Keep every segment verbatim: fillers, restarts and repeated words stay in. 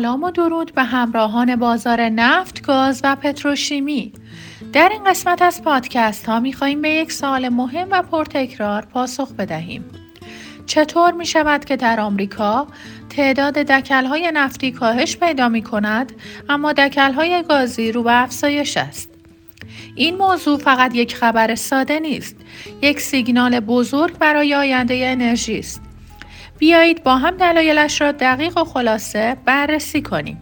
سلام و درود به همراهان بازار نفت، گاز و پتروشیمی. در این قسمت از پادکست ها می خواهیم به یک سوال مهم و پرتکرار پاسخ بدهیم. چطور می شود که در آمریکا تعداد دکل های نفتی کاهش پیدا می کند اما دکل های گازی رو به افزایش است؟ این موضوع فقط یک خبر ساده نیست، یک سیگنال بزرگ برای آینده انرژی است. بیایید با هم دلایلش را دقیق و خلاصه بررسی کنیم.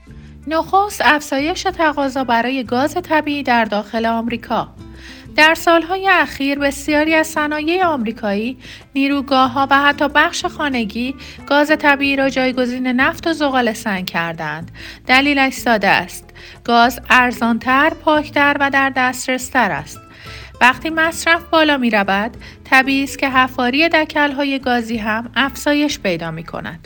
نخست افزایش تقاضا برای گاز طبیعی در داخل آمریکا. در سالهای اخیر بسیاری از صنایع آمریکایی، نیروگاه‌ها و حتی بخش خانگی گاز طبیعی را جایگزین نفت و زغال سنگ کردند. دلیلش ساده است. گاز ارزان‌تر، پاک‌تر و در دسترس‌تر است. وقتی مصرف بالا می رود، طبیعی است که حفاری دکل‌های گازی هم افزایش پیدا می کند.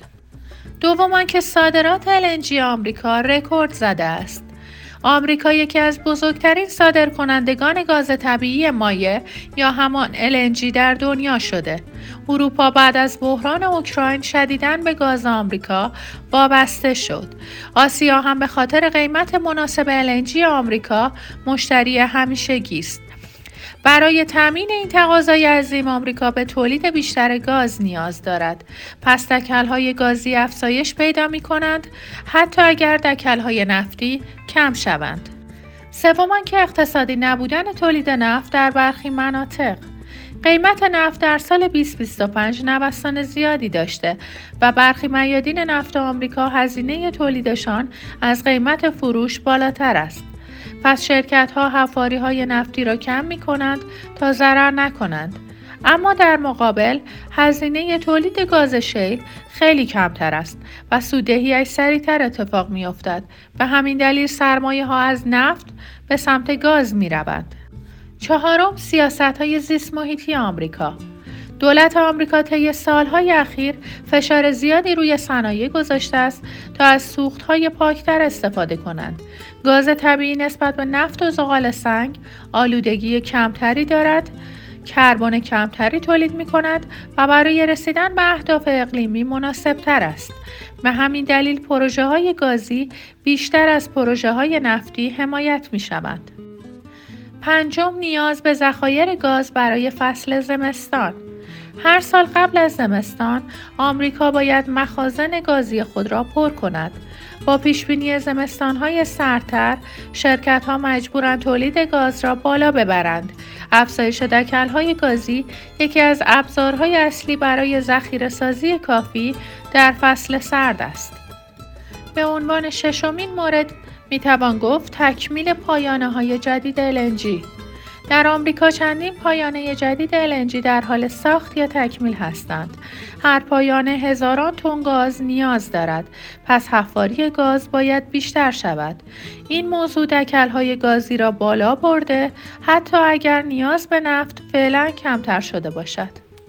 دوم که صادرات ال ان جی آمریکا رکورد زده است. آمریکا یکی از بزرگترین صادرکنندگان گاز طبیعی مایع یا همان ال ان جی در دنیا شده. اروپا بعد از بحران اوکراین شدیداً به گاز آمریکا وابسته شد. آسیا هم به خاطر قیمت مناسب ال ان جی آمریکا مشتری همیشگی است. برای تامین این تقاضای عظیم آمریکا به تولید بیشتر گاز نیاز دارد. پس دکل‌های گازی افزایش پیدا می‌کنند حتی اگر دکل‌های نفتی کم شوند. سوم که اقتصادی نبودن تولید نفت در برخی مناطق. قیمت نفت در سال بیست بیست و پنج نوسان زیادی داشته و برخی میادین نفت آمریکا هزینه تولیدشان از قیمت فروش بالاتر است. پس شرکت‌ها حفاری‌های نفتی را کم می‌کنند تا ضرر نکنند. اما در مقابل هزینه تولید گاز شیل خیلی کمتر است و سوددهی‌اش سریعتر اتفاق می‌افتد. به همین دلیل سرمایه‌ها از نفت به سمت گاز می‌روند. چهارم، سیاست‌های زیست محیطی آمریکا. دولت آمریکا طی سالهای اخیر فشار زیادی روی صنایع گذاشته است تا از سوخت‌های پاکتر استفاده کنند. گاز طبیعی نسبت به نفت و زغال سنگ آلودگی کمتری دارد، کربن کمتری تولید می‌کند و برای رسیدن به اهداف اقلیمی مناسب‌تر است. به همین دلیل پروژه‌های گازی بیشتر از پروژه‌های نفتی حمایت می‌شوند. پنجم، نیاز به ذخایر گاز برای فصل زمستان. هر سال قبل از زمستان، آمریکا باید مخازن گازی خود را پر کند. با پیشبینی زمستان‌های سردتر، شرکت‌ها مجبورند تولید گاز را بالا ببرند. افزایش دکل‌های گازی یکی از ابزارهای اصلی برای ذخیره‌سازی کافی در فصل سرد است. به عنوان ششمین مورد میتوان گفت تکمیل پایانه‌های جدید ال ان جی. در آمریکا چندین پایانه جدید ال ان جی در حال ساخت یا تکمیل هستند. هر پایانه هزاران تن گاز نیاز دارد، پس حفاری گاز باید بیشتر شود. این موضوع دکل‌های گازی را بالا برده حتی اگر نیاز به نفت فعلا کمتر شده باشد.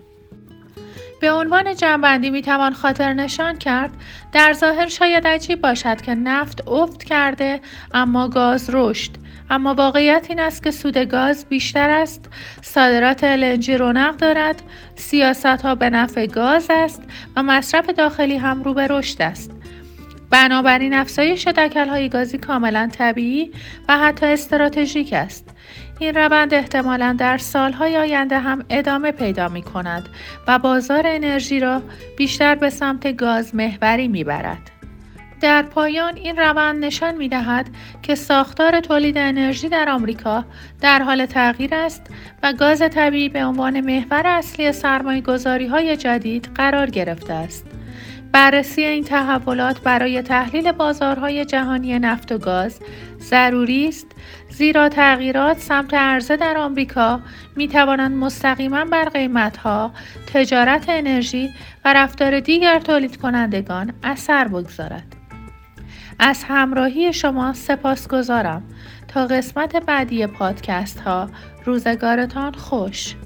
به عنوان جمع‌بندی میتوان خاطر نشان کرد در ظاهر شاید عجیب باشد که نفت افت کرده اما گاز رشد. اما واقعیت این است که سود گاز بیشتر است، صادرات ال ان جی رونق دارد، سیاست‌ها به نفع گاز است و مصرف داخلی هم رو به رشد است. بنابراین افزایش دکل‌های گازی کاملا طبیعی و حتی استراتژیک است. این روند احتمالاً در سالهای آینده هم ادامه پیدا می کند و بازار انرژی را بیشتر به سمت گاز محوری می برد. در پایان این روند نشان می دهد که ساختار تولید انرژی در آمریکا در حال تغییر است و گاز طبیعی به عنوان محور اصلی سرمایه‌گذاری‌های جدید قرار گرفته است. بررسی این تحولات برای تحلیل بازارهای جهانی نفت و گاز ضروری است، زیرا تغییرات سمت عرضه در آمریکا می توانند مستقیما بر قیمت‌ها، تجارت انرژی و رفتار دیگر تولید کنندگان اثر بگذارد. از همراهی شما سپاسگزارم. تا قسمت بعدی پادکست ها، روزگارتان خوش.